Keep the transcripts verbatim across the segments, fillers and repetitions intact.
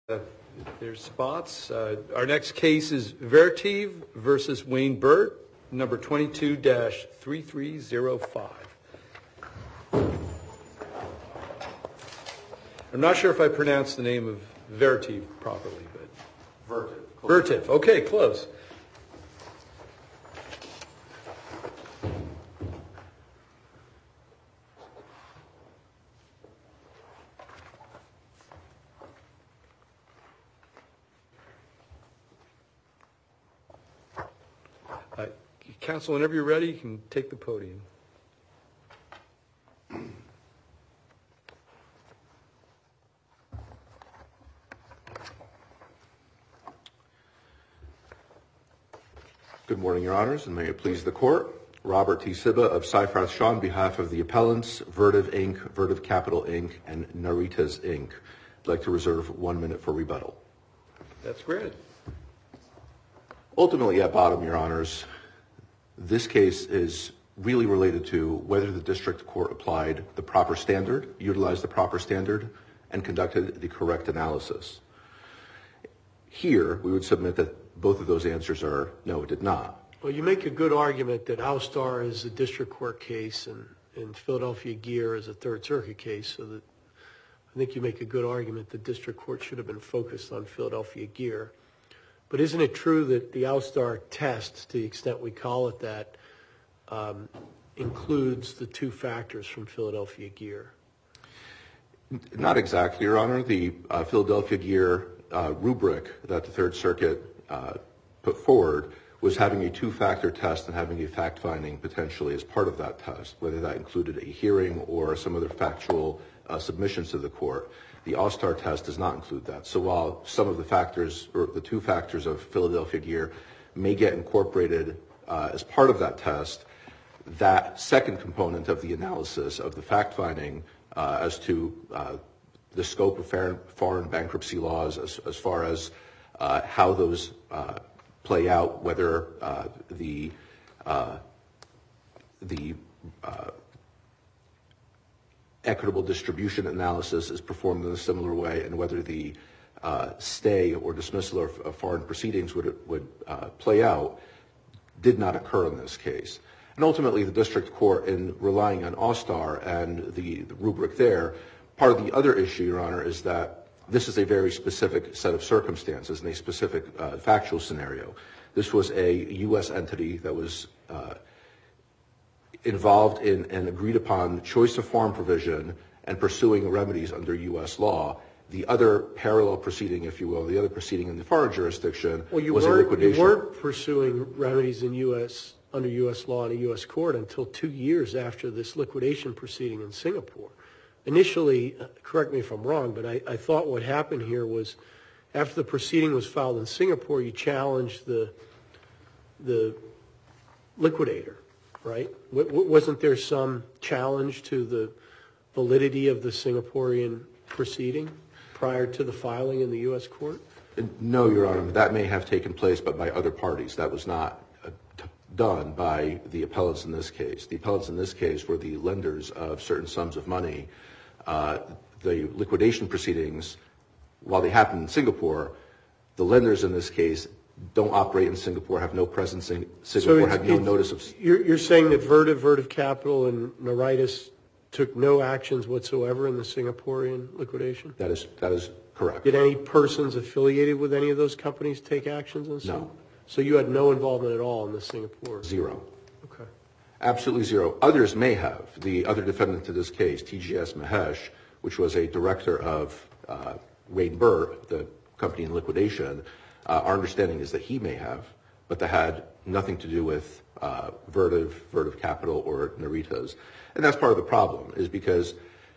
Uh, there's spots. Uh, our next case is Veritiv versus Wayne Burt, number twenty-two dash three three zero five. I'm not sure if I pronounced the name of Veritiv properly, but Veritiv. Veritiv. Okay, close. Uh, Counsel, whenever you're ready, you can take the podium. Good morning, Your Honors, and may it please the Court. Robert T. Sibba of Cyfrath Shaw on behalf of the appellants, Veritiv Incorporated, Veritiv Capital Incorporated, and Naritas Incorporated. I'd like to reserve one minute for rebuttal. That's granted. Ultimately, at bottom, Your Honors, this case is really related to whether the district court applied the proper standard, utilized the proper standard, and conducted the correct analysis. Here, we would submit that both of those answers are no, it did not. Well, you make a good argument that Alstar is a district court case and, and Philadelphia Gear is a Third Circuit case, so that I think you make a good argument that district court should have been focused on Philadelphia Gear. But isn't it true that the Alstar test, to the extent we call it that, um, includes the two factors from Philadelphia Gear? Not exactly, Your Honor. The uh, Philadelphia Gear uh, rubric that the Third Circuit uh, put forward was having a two-factor test and having a fact-finding potentially as part of that test, whether that included a hearing or some other factual uh, submissions to the court. The Alstar test does not include that. So while some of the factors, or the two factors of Philadelphia Gear may get incorporated uh, as part of that test, that second component of the analysis of the fact-finding uh, as to uh, the scope of foreign, foreign bankruptcy laws as, as far as uh, how those uh, play out, whether uh, the uh, the uh, equitable distribution analysis is performed in a similar way, and whether the uh, stay or dismissal of, of foreign proceedings would would uh, play out, did not occur in this case. And ultimately, the district court, in relying on Alstar and the, the rubric there, part of the other issue, Your Honor, is that this is a very specific set of circumstances and a specific uh, factual scenario. This was a U S entity that was uh, involved in an agreed-upon choice of forum provision and pursuing remedies under U S law. The other parallel proceeding, if you will, the other proceeding in the foreign jurisdiction well, you was a liquidation. You weren't pursuing remedies in U S under U S law in a U S court until two years after this liquidation proceeding in Singapore. Initially, correct me if I'm wrong, but I, I thought what happened here was after the proceeding was filed in Singapore, you challenged the the liquidator, right? W- w- wasn't there some challenge to the validity of the Singaporean proceeding prior to the filing in the U S court? No, Your Honor. That may have taken place, but by other parties. That was not uh, t- done by the appellants in this case. The appellants in this case were the lenders of certain sums of money. Uh, the liquidation proceedings, while they happened in Singapore, the lenders in this case don't operate in Singapore, have no presence in Singapore, so have no notice of... You're, you're saying that Veritiv, Veritiv Capital, and Naritas took no actions whatsoever in the Singaporean liquidation? That is that is correct. Did any persons affiliated with any of those companies take actions in Singapore? No. So you had no involvement at all in the Singapore? Zero. Okay. Absolutely zero. Others may have. The other defendant to this case, T G S Mahesh, which was a director of uh, Wayne Burt, the company in liquidation, uh, our understanding is that he may have, but that had nothing to do with uh, Veritiv, Veritiv Capital, or Naritas. And that's part of the problem, is because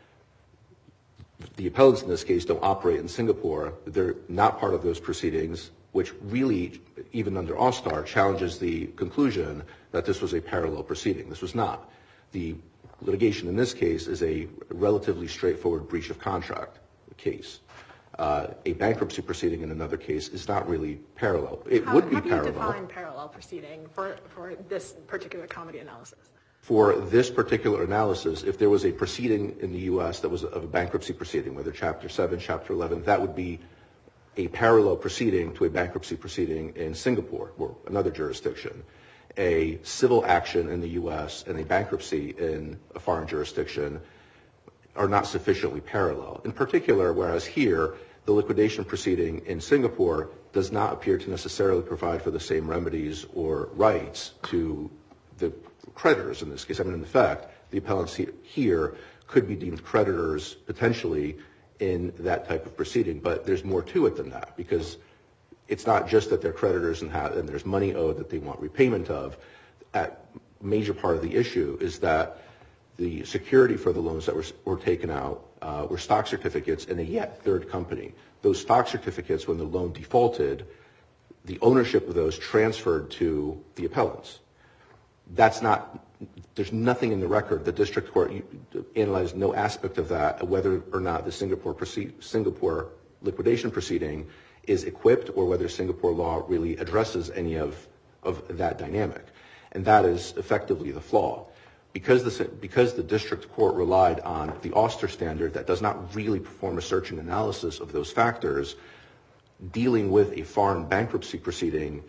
the appellants in this case don't operate in Singapore. They're not part of those proceedings, which really, even under Alstar, challenges the conclusion that this was a parallel proceeding. This was not. The litigation in this case is a relatively straightforward breach of contract case. Uh, a bankruptcy proceeding in another case is not really parallel. It how, would be how do parallel. you define parallel proceeding for, for this particular comedy analysis? For this particular analysis, if there was a proceeding in the U S that was of a bankruptcy proceeding, whether Chapter seven, Chapter eleven, that would be a parallel proceeding to a bankruptcy proceeding in Singapore or another jurisdiction, a civil action in the U S and a bankruptcy in a foreign jurisdiction are not sufficiently parallel. In particular, whereas here, the liquidation proceeding in Singapore does not appear to necessarily provide for the same remedies or rights to the creditors in this case. I mean, in fact, the appellants here could be deemed creditors potentially in that type of proceeding, but there's more to it than that, because it's not just that they're creditors and, have, and there's money owed that they want repayment of. A major part of the issue is that the security for the loans that were, were taken out uh, were stock certificates in a yet third company. Those stock certificates, when the loan defaulted, the ownership of those transferred to the appellants. That's not, there's nothing in the record. The district court analyzed no aspect of that, whether or not the Singapore proceed, Singapore liquidation proceeding is equipped or whether Singapore law really addresses any of, of that dynamic. And that is effectively the flaw. Because the, because the district court relied on the Auster standard that does not really perform a searching analysis of those factors, dealing with a foreign bankruptcy proceeding,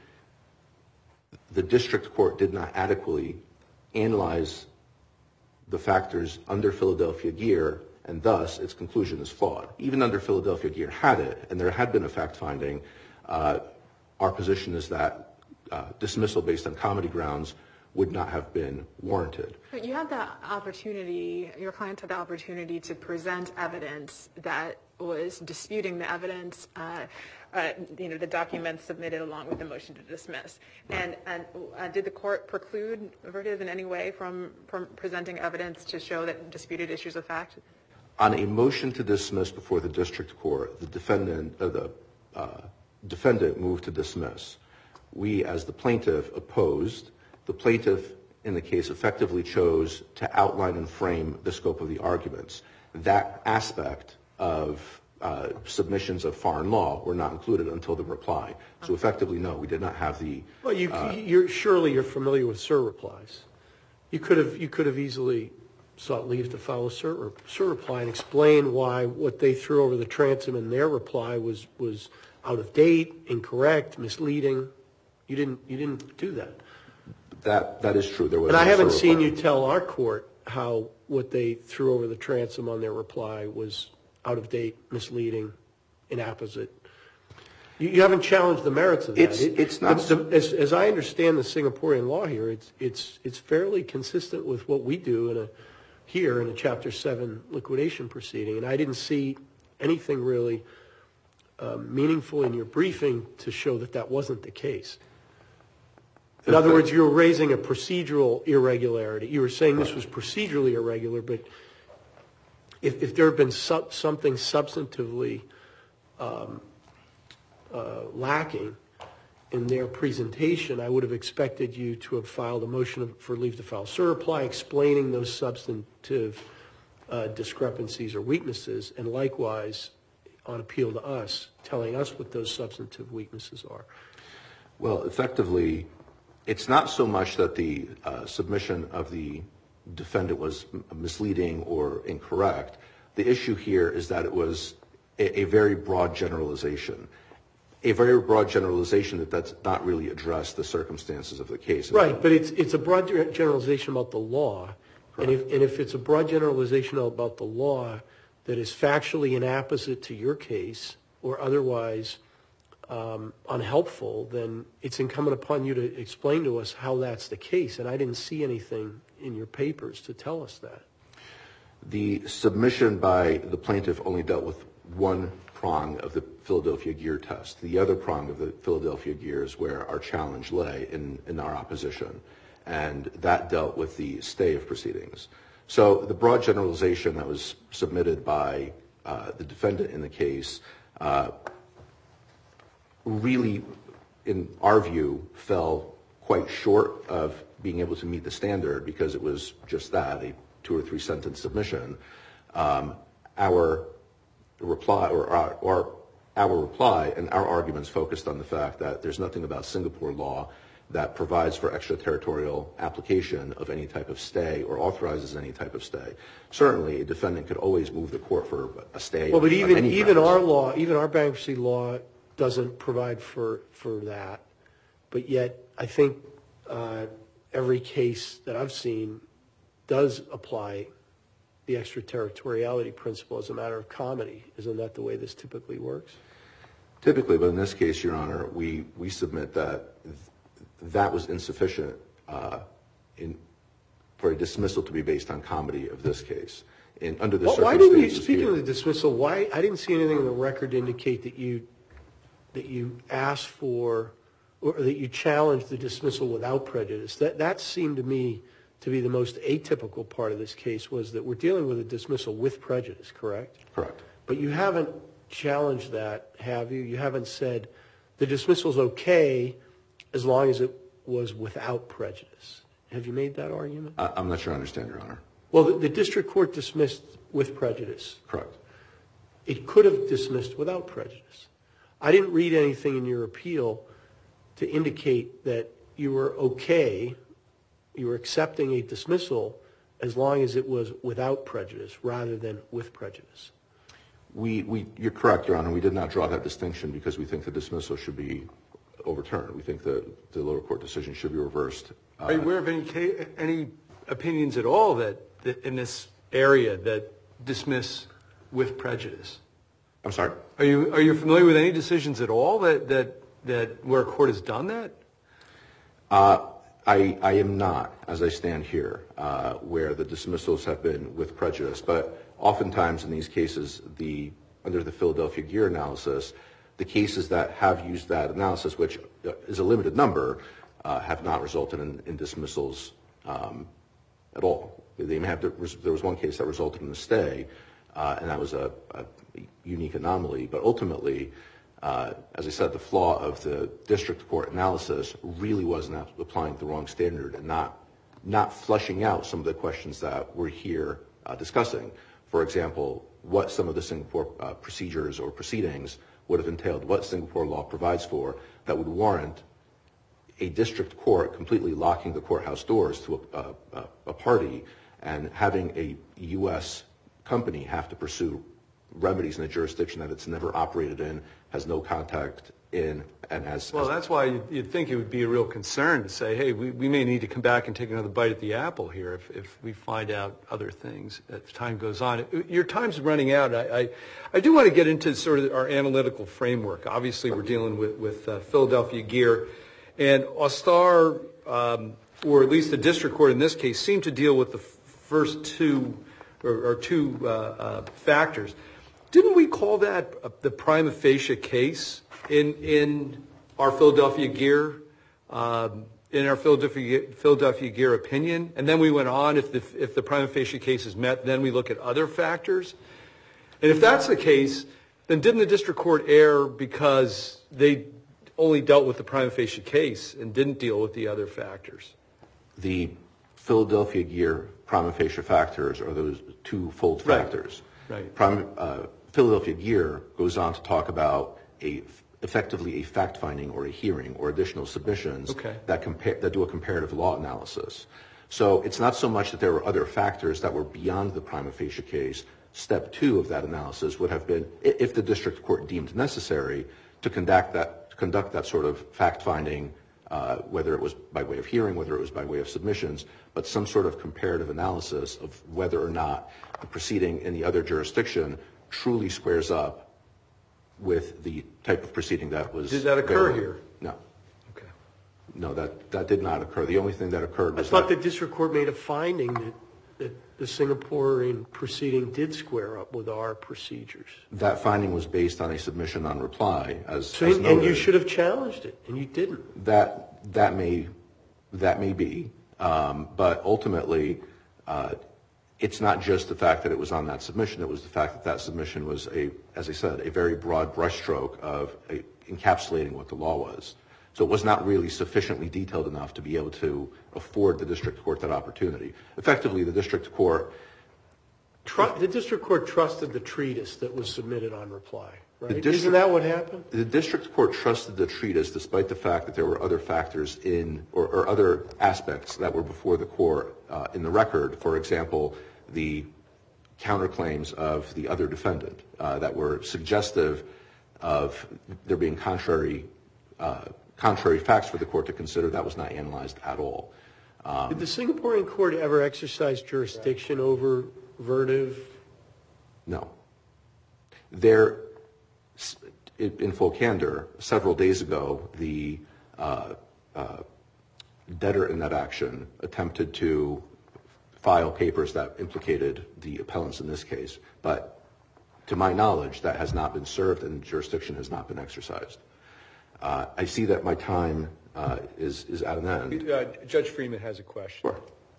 the district court did not adequately analyze the factors under Philadelphia Gear, and thus its conclusion is flawed. Even under Philadelphia Gear had it, and there had been a fact finding, uh, our position is that uh, dismissal based on comedy grounds would not have been warranted. But you had the opportunity, your client had the opportunity to present evidence that was disputing the evidence, uh, uh, you know, the documents submitted along with the motion to dismiss. And, and uh, did the court preclude Vertiv in any way from, from presenting evidence to show that disputed issues of fact? On a motion to dismiss before the district court, the defendant, uh, the uh, defendant moved to dismiss. We, as the plaintiff, opposed. The plaintiff, in the case, effectively chose to outline and frame the scope of the arguments. That aspect of uh, submissions of foreign law were not included until the reply. So effectively, no, we did not have the. Well, you, uh, you're surely you're familiar with SIR replies. You could have you could have easily sought leave to file a SIR, SIR reply and explain why what they threw over the transom in their reply was was out of date, incorrect, misleading. You didn't you didn't do that. That that is true. There was. And I haven't SIR seen reply. you tell our court how what they threw over the transom on their reply was out of date, misleading, inapposite. You, you haven't challenged the merits of that. It's It, it's not. the, the, as, as I understand the Singaporean law here, it's it's it's fairly consistent with what we do in a here in a Chapter Seven liquidation proceeding, and I didn't see anything really uh, meaningful in your briefing to show that that wasn't the case. In other words, you were raising a procedural irregularity. You were saying this was procedurally irregular, but if, if there had been su- something substantively um, uh, lacking in their presentation, I would have expected you to have filed a motion for leave to file SIR reply explaining those substantive uh, discrepancies or weaknesses, and likewise on appeal to us, telling us what those substantive weaknesses are. Well, effectively, it's not so much that the uh, submission of the defendant was misleading or incorrect. The issue here is that it was a, a very broad generalization, a very broad generalization that does not really address the circumstances of the case. Right, but it's it's a broad generalization about the law, and if, and if it's a broad generalization about the law that is factually inapposite to your case or otherwise Um, unhelpful, then it's incumbent upon you to explain to us how that's the case. And I didn't see anything in your papers to tell us that. The submission by the plaintiff only dealt with one prong of the Philadelphia Gear test. The other prong of the Philadelphia Gear is where our challenge lay in, in our opposition. And that dealt with the stay of proceedings. So the broad generalization that was submitted by uh, the defendant in the case uh, really, in our view, fell quite short of being able to meet the standard because it was just that, a two or three sentence submission. Um, our reply or our, or our reply and our arguments focused on the fact that there's nothing about Singapore law that provides for extraterritorial application of any type of stay or authorizes any type of stay. Certainly, a defendant could always move the court for a stay. Well, but on even any even grounds. our law, even our bankruptcy law, doesn't provide for, for that. But yet, I think uh, every case that I've seen does apply the extraterritoriality principle as a matter of comedy. Isn't that the way this typically works? Typically, but in this case, Your Honor, we, we submit that th- that was insufficient uh, in, for a dismissal to be based on comedy of this case. In, under the well, why didn't you, circumstances speaking here, of the dismissal, why, I didn't see anything in the record to indicate that you, that you asked for, or that you challenged the dismissal without prejudice. That, that seemed to me to be the most atypical part of this case, was that we're dealing with a dismissal with prejudice, correct? Correct. But you haven't challenged that, have you? You haven't said the dismissal's okay as long as it was without prejudice. Have you made that argument? I, I'm not sure I understand, Your Honor. Well, the, the district court dismissed with prejudice. Correct. It could have dismissed without prejudice. I didn't read anything in your appeal to indicate that you were okay, you were accepting a dismissal as long as it was without prejudice rather than with prejudice. We, we, you're correct, Your Honor. We did not draw that distinction because we think the dismissal should be overturned. We think the, the lower court decision should be reversed. Uh, Are you aware of any ca- any opinions at all that, that in this area that dismiss with prejudice? I'm sorry? Are you are you familiar with any decisions at all that that, that where a court has done that? Uh, I, I am not, as I stand here, uh, where the dismissals have been with prejudice. But oftentimes in these cases, the under the Philadelphia Gear analysis, the cases that have used that analysis, which is a limited number, uh, have not resulted in, in dismissals um, at all. They may have to, there was one case that resulted in a stay, uh, and that was a, a unique anomaly. But ultimately, uh, as I said, the flaw of the district court analysis really was not applying the wrong standard and not not fleshing out some of the questions that we're here uh, discussing. For example, what some of the Singapore uh, procedures or proceedings would have entailed, what Singapore law provides for that would warrant a district court completely locking the courthouse doors to a, a, a party and having a U S company have to pursue remedies in a jurisdiction that it's never operated in, has no contact in, and has... Well, that's why you'd, you'd think it would be a real concern to say, hey, we, we may need to come back and take another bite at the apple here if, if we find out other things as time goes on. Your time's running out. I, I, I do want to get into sort of our analytical framework. Obviously, we're dealing with, with uh, Philadelphia Gear, and Austar, um, or at least the district court in this case, seemed to deal with the f- first two or, or two uh, uh, factors. Didn't we call that the prima facie case in in our Philadelphia Gear, um, in our Philadelphia Philadelphia Gear opinion? And then we went on, if the if the prima facie case is met, then we look at other factors. And if that's the case, then didn't the district court err because they only dealt with the prima facie case and didn't deal with the other factors? The Philadelphia Gear prima facie factors are those two-fold Right. factors. Right. Prime, uh, Philadelphia Gear goes on to talk about a effectively a fact-finding or a hearing or additional submissions Okay. that compare that do a comparative law analysis. So it's not so much that there were other factors that were beyond the prima facie case. Step two of that analysis would have been, if the district court deemed necessary, to conduct that to conduct that sort of fact-finding, uh, whether it was by way of hearing, whether it was by way of submissions, but some sort of comparative analysis of whether or not the proceeding in the other jurisdiction truly squares up with the type of proceeding that was... Did that occur available. here? No. Okay. No, that, that did not occur. The only thing that occurred I was thought that... the district court made a finding that, that the Singaporean proceeding did square up with our procedures. That finding was based on a submission on reply, as, So, as and noted. you should have challenged it, and you didn't. That that may that may be, um, but ultimately, uh, it's not just the fact that it was on that submission. It was the fact that that submission was a, as I said, a very broad brushstroke of a, encapsulating what the law was. So it was not really sufficiently detailed enough to be able to afford the district court that opportunity. Effectively, the district court... Tru- the district court trusted the treatise that was submitted on reply, right? The district- Isn't that what happened? The district court trusted the treatise despite the fact that there were other factors in, or, or other aspects that were before the court uh, in the record. For example, the counterclaims of the other defendant uh, that were suggestive of there being contrary uh, contrary facts for the court to consider. That was not analyzed at all. Um, Did the Singaporean court ever exercise jurisdiction over Vertiv? No. There, in full candor, several days ago, the uh, uh, debtor in that action attempted to file papers that implicated the appellants in this case, but to my knowledge, that has not been served and jurisdiction has not been exercised. Uh, I see that my time uh, is, is at an end. Uh, Judge Freeman has a question. Sure.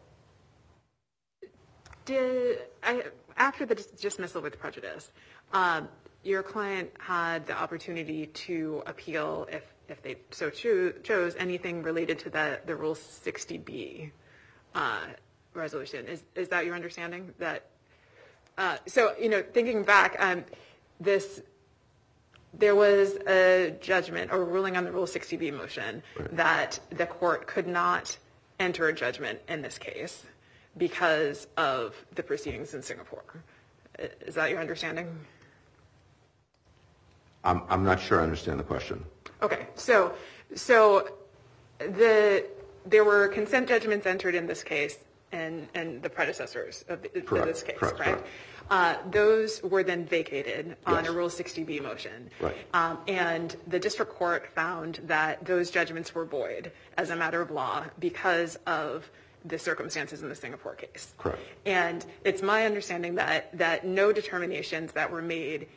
Did I, after the dis- dismissal with prejudice, um, your client had the opportunity to appeal, if, if they so cho- chose, anything related to the, the Rule sixty B uh, resolution. Is, is that your understanding? That uh, so, you know, thinking back, um, this there was a judgment or ruling on the Rule sixty B motion right. that the court could not enter a judgment in this case because of the proceedings in Singapore. Is that your understanding? I'm, I'm not sure I understand the question. Okay, so so the there were consent judgments entered in this case and, and the predecessors of, the, of this case, correct, right? Correct. Uh, those were then vacated on yes. a Rule sixty B motion. Right. Um, and the district court found that those judgments were void as a matter of law because of the circumstances in the Singapore case. Correct. And it's my understanding that, that no determinations that were made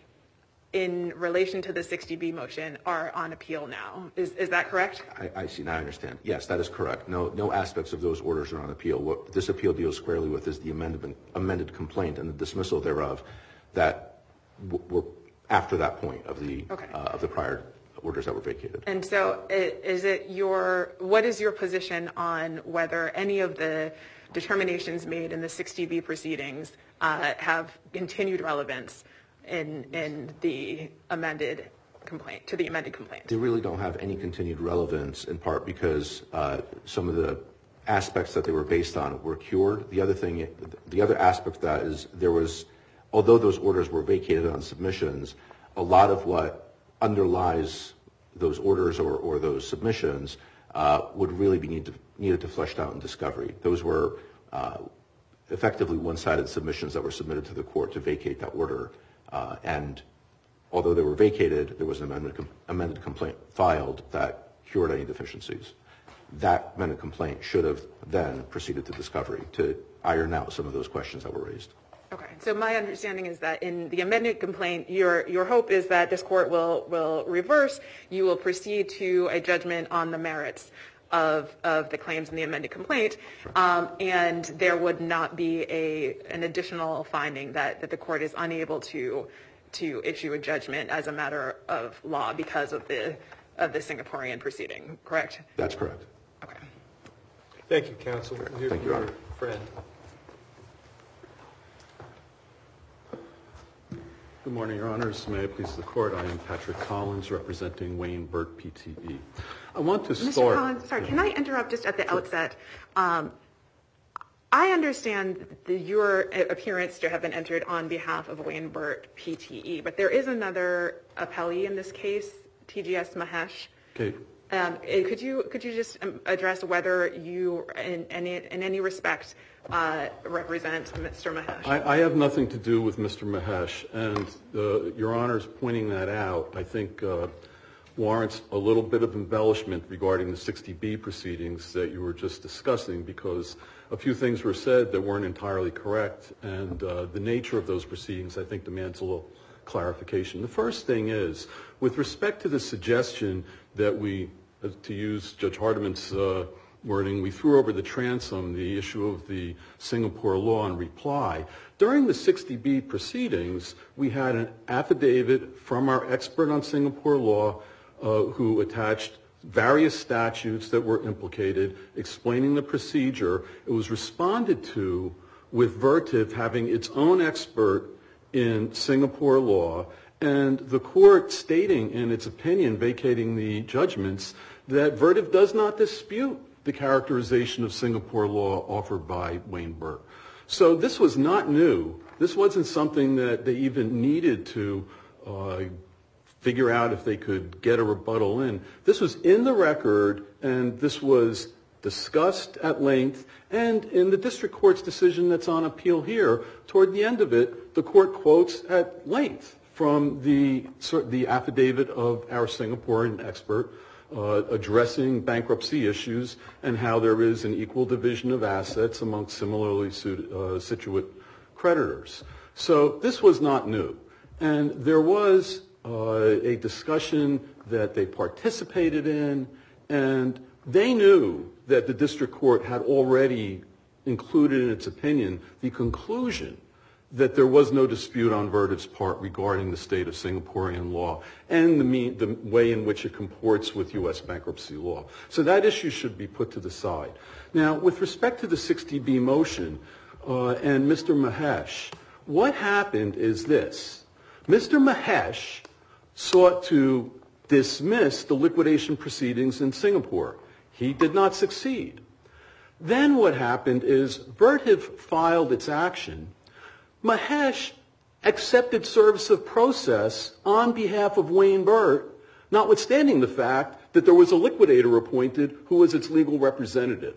in relation to the sixty B motion are on appeal now. Is is that correct? I, I see. Now I understand. Yes, that is correct. No no aspects of those orders are on appeal. What this appeal deals squarely with is the amended, amended complaint and the dismissal thereof that w- were after that point of the okay. uh, of the prior orders that were vacated. And so is it your, what is your position on whether any of the determinations made in the sixty B proceedings uh, have continued relevance in in the amended complaint, to the amended complaint? They really don't have any continued relevance, in part because uh, some of the aspects that they were based on were cured. The other thing, the other aspect of that is there was, although those orders were vacated on submissions, a lot of what underlies those orders or, or those submissions uh, would really be need to, needed to fleshed out in discovery. Those were uh, effectively one-sided submissions that were submitted to the court to vacate that order. Uh, and although they were vacated, there was an amended, com- amended complaint filed that cured any deficiencies. That amended complaint should have then proceeded to discovery to iron out some of those questions that were raised. Okay. So my understanding is that in the amended complaint, your your hope is that this court will will reverse. You will proceed to a judgment on the merits of of the claims in the amended complaint, um, and there would not be a an additional finding that, that the court is unable to to issue a judgment as a matter of law because of the of the Singaporean proceeding. Correct? That's correct. Okay. Thank you, counsel. We'll Thank you, Your Honor. Friend. Good morning, Your Honors. May it please the Court. I am Patrick Collins, representing Wayne Burt, P T E. I want to start... Mister Collins, sorry, can I interrupt just at the sure. outset? Um, I understand the, your appearance to have been entered on behalf of Wayne Burt, P T E, but there is another appellee in this case, T G S Mahesh. Okay. Um, could you could you just address whether you, in any in any respect, uh, represent Mister Mahesh? I, I have nothing to do with Mister Mahesh, and uh, Your Honor's pointing that out, I think, uh, warrants a little bit of embellishment regarding the sixty B proceedings that you were just discussing, because a few things were said that weren't entirely correct, and uh, the nature of those proceedings, I think, demands a little clarification. The first thing is, with respect to the suggestion that we, to use Judge Hardiman's uh, wording, we threw over the transom the issue of the Singapore law in reply. During the sixty B proceedings, we had an affidavit from our expert on Singapore law uh, who attached various statutes that were implicated, explaining the procedure. It was responded to with Vertiv having its own expert in Singapore law, and the court stating in its opinion, vacating the judgments, that Vertiv does not dispute the characterization of Singapore law offered by Wayne Burt. So this was not new. This wasn't something that they even needed to uh, figure out if they could get a rebuttal in. This was in the record, and this was discussed at length, and in the district court's decision that's on appeal here, toward the end of it, the court quotes at length from the, the affidavit of our Singaporean expert uh, addressing bankruptcy issues and how there is an equal division of assets among similarly suited, uh, situate creditors. So this was not new. And there was uh, a discussion that they participated in, and they knew that the district court had already included in its opinion the conclusion that there was no dispute on Vertiv's part regarding the state of Singaporean law and the, mean, the way in which it comports with U S bankruptcy law. So that issue should be put to the side. Now, with respect to the sixty B motion uh, and Mister Mahesh, what happened is this. Mister Mahesh sought to dismiss the liquidation proceedings in Singapore. He did not succeed. Then what happened is Vertiv filed its action. Mahesh accepted service of process on behalf of Wayne Burt, notwithstanding the fact that there was a liquidator appointed who was its legal representative.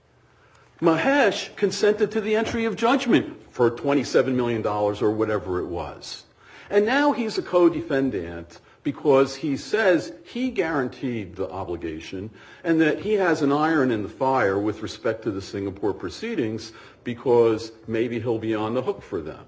Mahesh consented to the entry of judgment for twenty-seven million dollars or whatever it was. And now he's a co-defendant because he says he guaranteed the obligation and that he has an iron in the fire with respect to the Singapore proceedings because maybe he'll be on the hook for them.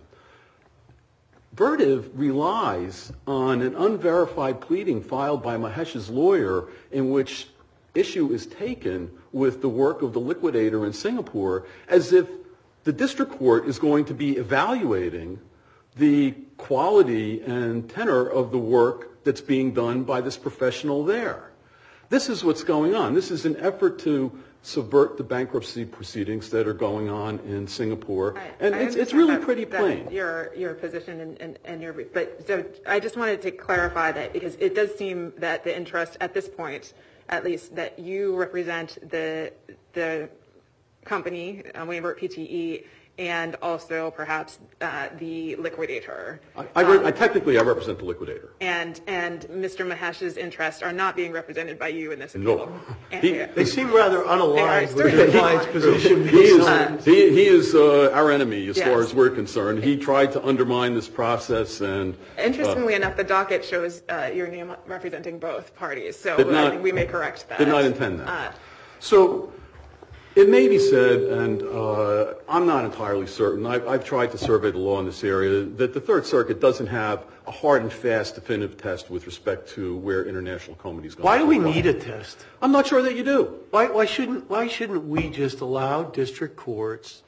Vertiv relies on an unverified pleading filed by Mahesh's lawyer in which issue is taken with the work of the liquidator in Singapore as if the district court is going to be evaluating the quality and tenor of the work that's being done by this professional there. This is what's going on. This is an effort to subvert the bankruptcy proceedings that are going on in Singapore. I, and I it's, it's really that, pretty plain. Your, your position and, and, and your, but so I just wanted to clarify that because it does seem that the interest at this point, at least that you represent the, the company, uh, Wayne Burt P T E, and also perhaps uh, the liquidator. I, I, re- um, I technically I represent the liquidator. And and Mister Mahesh's interests are not being represented by you in this appeal. No. And, He, They seem rather unaligned with They are their client's position. he is, Uh, he, he is uh, our enemy as yes. far as we're concerned. He tried to undermine this process and... Interestingly uh, enough, the docket shows uh, your name representing both parties, so Did not- I think we may correct that. Did not intend that. Uh, So it may be said, and uh, I'm not entirely certain, I've, I've tried to survey the law in this area, that the Third Circuit doesn't have a hard and fast definitive test with respect to where international comity is going. Why do we need a test? I'm not sure that you do. Why, why shouldn't why shouldn't we just allow district courts?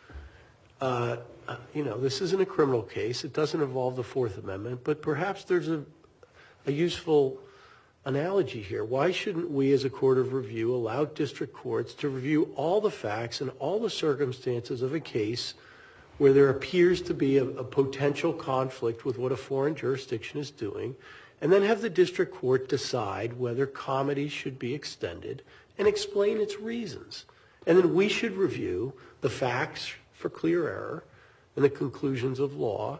Uh, uh, you know, this isn't a criminal case; it doesn't involve the Fourth Amendment, but perhaps there's a a useful analogy here. Why shouldn't we, as a court of review, allow district courts to review all the facts and all the circumstances of a case where there appears to be a, a potential conflict with what a foreign jurisdiction is doing, and then have the district court decide whether comity should be extended and explain its reasons? And then we should review the facts for clear error and the conclusions of law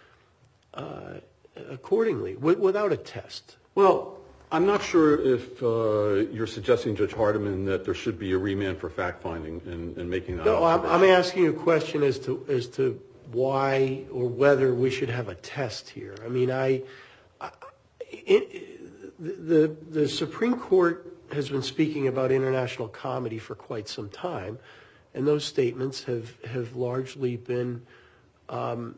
uh, accordingly, w- without a test. Well, I'm not sure if uh, you're suggesting, Judge Hardiman, that there should be a remand for fact-finding and, and making that No, I'm, observation. I'm asking you a question as to as to why or whether we should have a test here. I mean, I, I it, the the Supreme Court has been speaking about international comity for quite some time, and those statements have have largely been, um,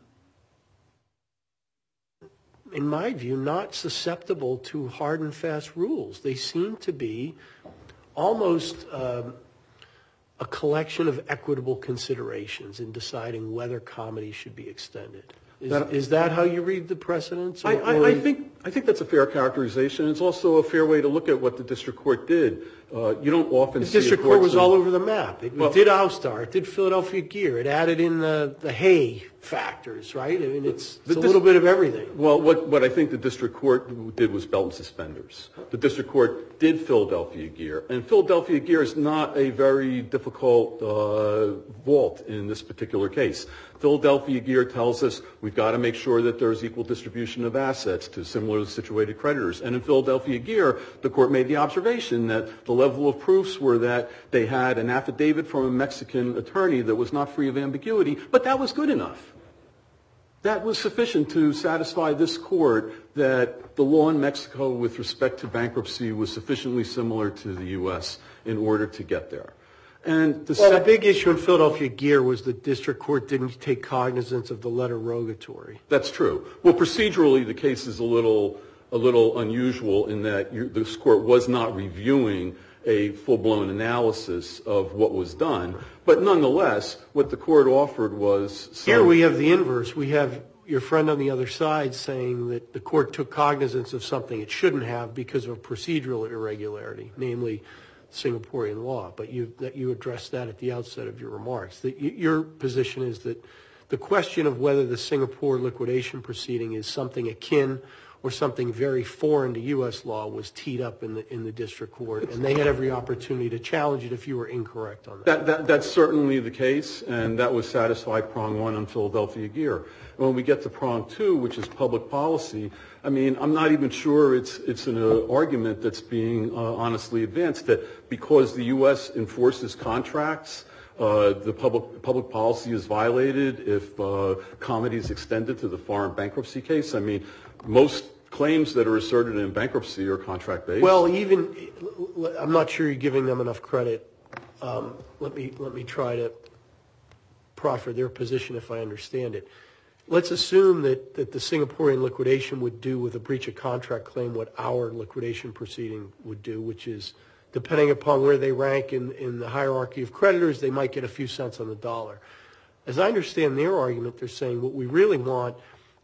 in my view, not susceptible to hard and fast rules. They seem to be almost um, a collection of equitable considerations in deciding whether comity should be extended. Is that, is that how you read the precedents? I, I, I think I think that's a fair characterization. It's also a fair way to look at what the district court did. Uh, you don't often the see district court court was all over the map. It well, did Austar, it did Philadelphia Gear, it added in the, the Hay factors, right? I mean, it's, it's a little bit of everything. Well, what, what I think the district court did was belt and suspenders. The district court did Philadelphia Gear, and Philadelphia Gear is not a very difficult uh, vault in this particular case. Philadelphia Gear tells us we've got to make sure that there's equal distribution of assets to similar similarly situated creditors. And in Philadelphia Gear, the court made the observation that the level of proofs were that they had an affidavit from a Mexican attorney that was not free of ambiguity, but that was good enough. That was sufficient to satisfy this court that the law in Mexico with respect to bankruptcy was sufficiently similar to the U S in order to get there. And the well, sec- the big issue in Philadelphia Gear was the district court didn't take cognizance of the letter rogatory. That's true. Well, procedurally, the case is a little a little unusual in that you, this court was not reviewing a full-blown analysis of what was done. But nonetheless, what the court offered was some... Here we have the inverse. We have your friend on the other side saying that the court took cognizance of something it shouldn't have because of procedural irregularity, namely Singaporean law. But you that you addressed that at the outset of your remarks. That your position is that the question of whether the Singapore liquidation proceeding is something akin or something very foreign to U S law was teed up in the in the district court, and they had every opportunity to challenge it if you were incorrect on that. That, that that's certainly the case, and that was satisfied prong one on Philadelphia Gear. When we get to prong two, which is public policy, I mean, I'm not even sure it's it's an uh, argument that's being uh, honestly advanced that because the U S enforces contracts, uh, the public public policy is violated if uh, comity is extended to the foreign bankruptcy case. I mean, most claims that are asserted in bankruptcy are contract-based. Well, even I'm not sure you're giving them enough credit. Um, let me let me try to proffer their position if I understand it. Let's assume that, that the Singaporean liquidation would do with a breach of contract claim what our liquidation proceeding would do, which is, depending upon where they rank in, in the hierarchy of creditors, they might get a few cents on the dollar. As I understand their argument, they're saying what we really want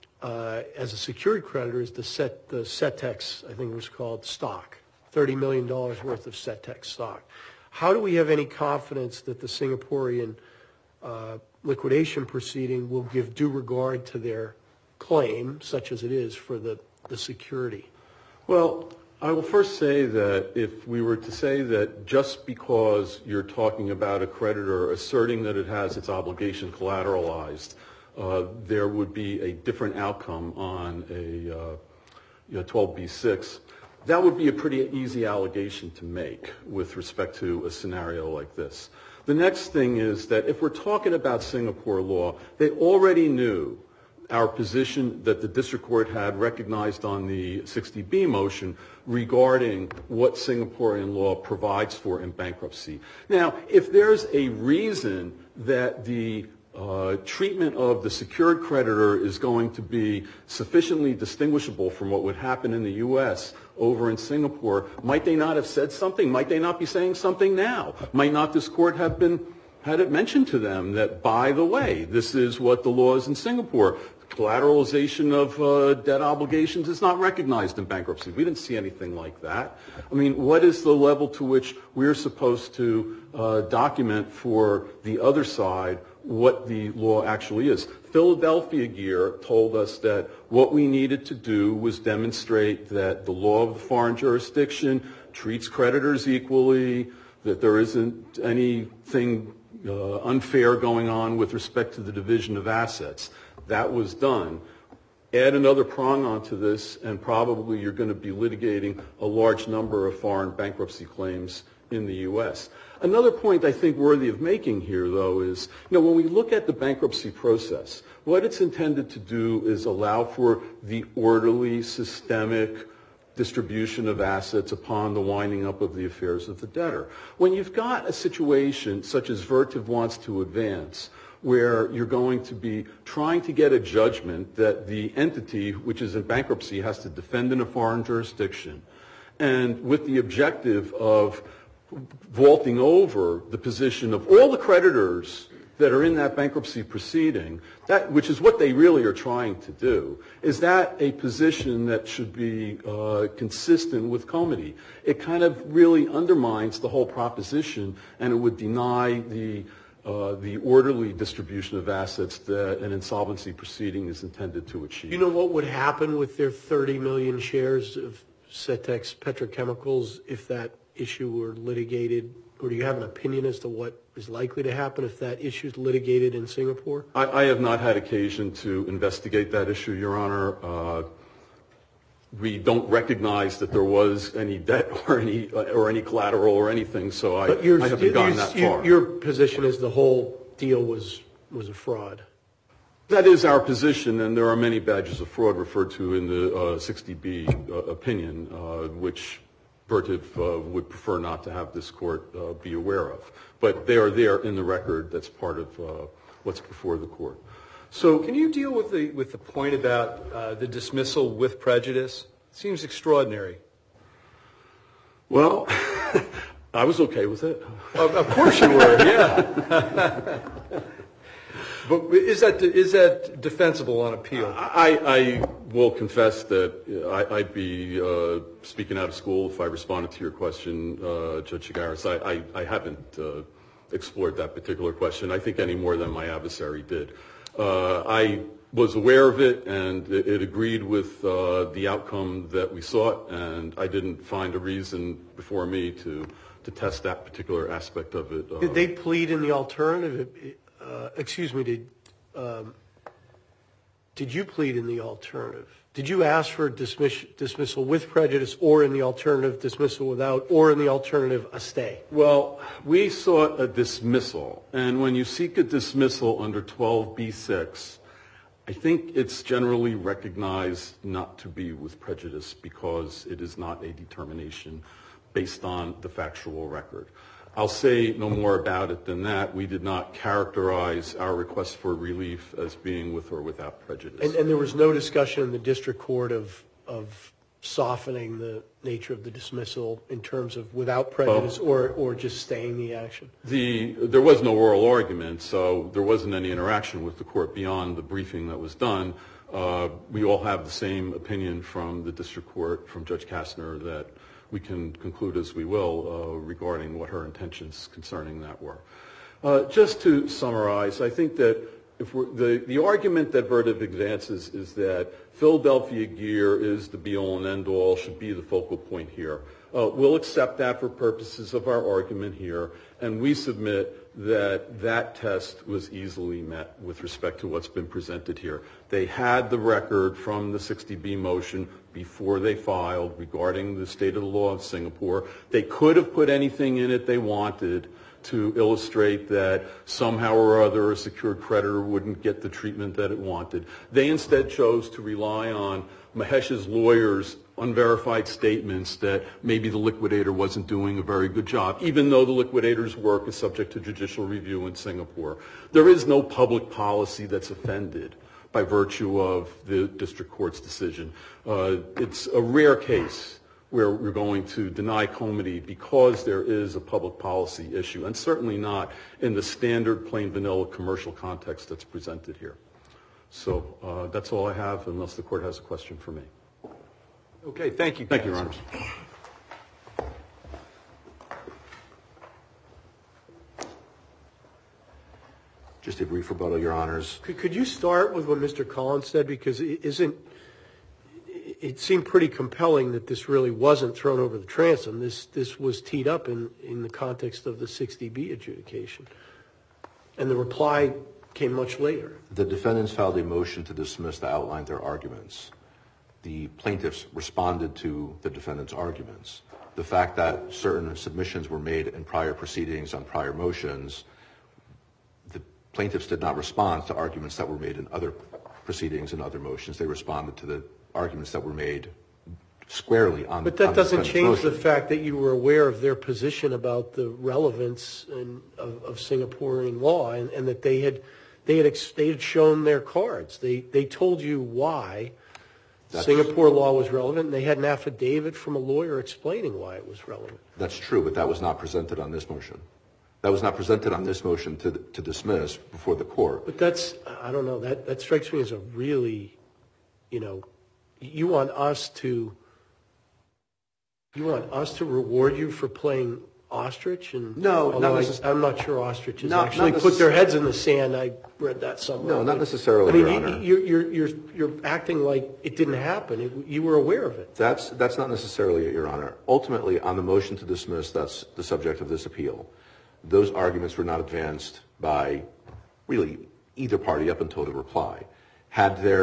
uh, as a secured creditor is the set the Cetex, I think it was called, stock, thirty million dollars worth of Cetex stock. How do we have any confidence that the Singaporean uh, liquidation proceeding will give due regard to their claim, such as it is, for the, the security? Well, I will first say that if we were to say that just because you're talking about a creditor asserting that it has its obligation collateralized, uh, there would be a different outcome on a uh, you know, twelve B six, that would be a pretty easy allegation to make with respect to a scenario like this. The next thing is that if we're talking about Singapore law, they already knew our position that the district court had recognized on the sixty B motion regarding what Singaporean law provides for in bankruptcy. Now, if there's a reason that the uh, treatment of the secured creditor is going to be sufficiently distinguishable from what would happen in the U S over in Singapore, might they not have said something? Might they not be saying something now? Might not this court have been had it mentioned to them that, by the way, this is what the law is in Singapore. Collateralization of uh, debt obligations is not recognized in bankruptcy. We didn't see anything like that. I mean, what is the level to which we're supposed to uh, document for the other side what the law actually is? Philadelphia Gear told us that what we needed to do was demonstrate that the law of the foreign jurisdiction treats creditors equally, that there isn't anything uh, unfair going on with respect to the division of assets. That was done. Add another prong onto this, and probably you're going to be litigating a large number of foreign bankruptcy claims in the U S. Another point I think worthy of making here, though, is, you know, when we look at the bankruptcy process, what it's intended to do is allow for the orderly, systemic distribution of assets upon the winding up of the affairs of the debtor. When you've got a situation such as Vertiv wants to advance, where you're going to be trying to get a judgment that the entity, which is in bankruptcy, has to defend in a foreign jurisdiction, and with the objective of vaulting over the position of all the creditors that are in that bankruptcy proceeding, that, which is what they really are trying to do, is that a position that should be uh, consistent with comity? It kind of really undermines the whole proposition, and it would deny the Uh, the orderly distribution of assets that an insolvency proceeding is intended to achieve. You know what would happen with their thirty million shares of Cetex Petrochemicals if that issue were litigated? Or do you have an opinion as to what is likely to happen if that issue is litigated in Singapore? I, I have not had occasion to investigate that issue, Your Honor. Uh, we don't recognize that there was any debt or any or any collateral or anything. So I, I haven't gone that far. Your position is the whole deal was was a fraud. That is our position, and there are many badges of fraud referred to in the uh, sixty B uh, opinion, uh, which Vertiv uh, would prefer not to have this court uh, be aware of. But they are there in the record. That's part of uh, what's before the court. So can you deal with the with the point about uh, the dismissal with prejudice? It seems extraordinary. Well, I was okay with it. Of, of course you were, yeah. But is that is that defensible on appeal? I, I will confess that I, I'd be uh, speaking out of school if I responded to your question, uh, Judge Chigaris. I, I, I haven't uh, explored that particular question, I think, any more than my adversary did. Uh, I was aware of it, and it, it agreed with uh, the outcome that we sought, and I didn't find a reason before me to, to test that particular aspect of it. Uh, Did they plead in the alternative? Uh, excuse me, did, um, did you plead in the alternative? Did you ask for dismiss, dismissal with prejudice, or in the alternative dismissal without, or in the alternative a stay? Well, we sought a dismissal, and when you seek a dismissal under twelve B six, I think it's generally recognized not to be with prejudice because it is not a determination based on the factual record. I'll say no more about it than that. We did not characterize our request for relief as being with or without prejudice. And, and there was no discussion in the district court of of softening the nature of the dismissal in terms of without prejudice oh. or, or just staying the action? The, there was no oral argument, so there wasn't any interaction with the court beyond the briefing that was done. Uh, we all have the same opinion from the district court, from Judge Kastner, that we can conclude as we will uh, regarding what her intentions concerning that were. Uh, just to summarize, I think that if we're, the, the argument that Vertiv advances is that Philadelphia Gear is the be-all and end-all, should be the focal point here. Uh, we'll accept that for purposes of our argument here, and we submit that that test was easily met with respect to what's been presented here. They had the record from the sixty B motion before they filed regarding the state of the law of Singapore. They could have put anything in it they wanted to illustrate that somehow or other a secured creditor wouldn't get the treatment that it wanted. They instead chose to rely on Mahesh's lawyer's unverified statements that maybe the liquidator wasn't doing a very good job, even though the liquidator's work is subject to judicial review in Singapore. There is no public policy that's offended by virtue of the district court's decision. Uh, it's a rare case where we're going to deny comity because there is a public policy issue, and certainly not in the standard plain vanilla commercial context that's presented here. So uh, that's all I have, unless the court has a question for me. Okay, thank you. Thank you, Your Honor. Just a brief rebuttal, Your Honors. Could, could you start with what Mister Collins said? Because it isn't, it seemed pretty compelling that this really wasn't thrown over the transom. This this was teed up in, in the context of the sixty B adjudication. And the reply came much later. The defendants filed a motion to dismiss that outlined their arguments. The plaintiffs responded to the defendants' arguments. The fact that certain submissions were made in prior proceedings on prior motions, the plaintiffs did not respond to arguments that were made in other proceedings and other motions. They responded to the arguments that were made squarely on the But that on doesn't the change motion. the fact that you were aware of their position about the relevance and, of, of Singaporean law, and, and that they had they had ex, they had shown their cards. They they told you why That's, Singapore law was relevant, and they had an affidavit from a lawyer explaining why it was relevant. That's true, but that was not presented on this motion. That was not presented on this motion to to dismiss before the court. But that's, I don't know, that, that strikes me as a really, you know, you want us to, you want us to reward you for playing ostrich? And No, not although necess- I, I'm not sure ostriches Not- actually not put their necess- heads in the sand. I read that somewhere. No, not But, necessarily, I mean, Your you, Honor. you're, you're, you're, you're acting like it didn't happen. It, you were aware of it. That's that's not necessarily it, Your Honor. Ultimately, on the motion to dismiss, that's the subject of this appeal. Those arguments were not advanced by really either party up until the reply. Had there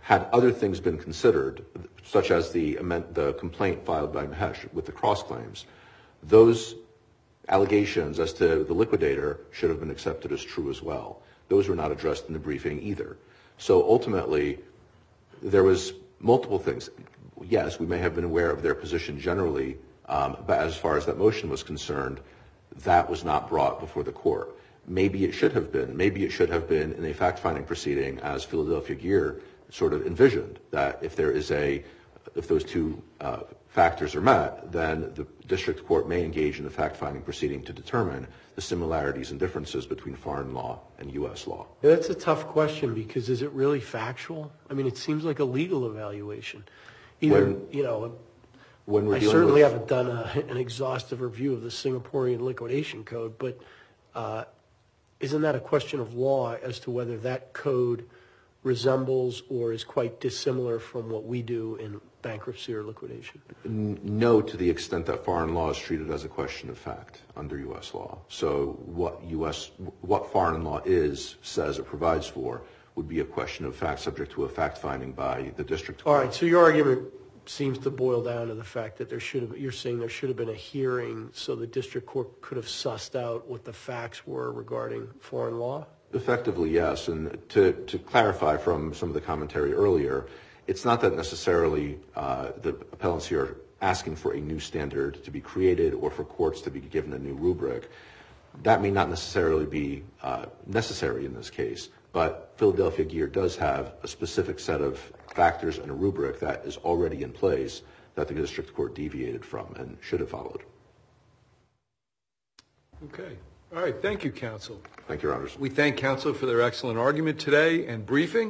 had other things been considered, such as the amend, the complaint filed by Mahesh with the cross claims, those allegations as to the liquidator should have been accepted as true as well. Those were not addressed in the briefing either. So ultimately, there was multiple things. Yes, we may have been aware of their position generally, um, but as far as that motion was concerned, that was not brought before the court. Maybe it should have been. Maybe it should have been in a fact-finding proceeding, as Philadelphia Gear sort of envisioned, that if there is a, if those two uh, factors are met, then the district court may engage in the fact-finding proceeding to determine the similarities and differences between foreign law and U S law. Yeah, that's a tough question, because is it really factual? I mean, it seems like a legal evaluation. Either, When- you know, When we're I dealing certainly with, haven't done a, an exhaustive review of the Singaporean liquidation code, but uh, isn't that a question of law as to whether that code resembles or is quite dissimilar from what we do in bankruptcy or liquidation? no, to the extent that foreign law is treated as a question of fact under U S law. So what U S, what foreign law is, says, or provides for would be a question of fact subject to a fact-finding by the district court. All right, so your argument seems to boil down to the fact that there should have, you're saying there should have been a hearing so the district court could have sussed out what the facts were regarding foreign law? Effectively, yes. And to, to clarify from some of the commentary earlier, it's not that necessarily uh, the appellants here are asking for a new standard to be created or for courts to be given a new rubric. That may not necessarily be uh, necessary in this case, but Philadelphia Gear does have a specific set of factors and a rubric that is already in place that the district court deviated from and should have followed. Okay. All right. Thank you, counsel. Thank you, Your Honors. We thank counsel for their excellent argument today and briefing.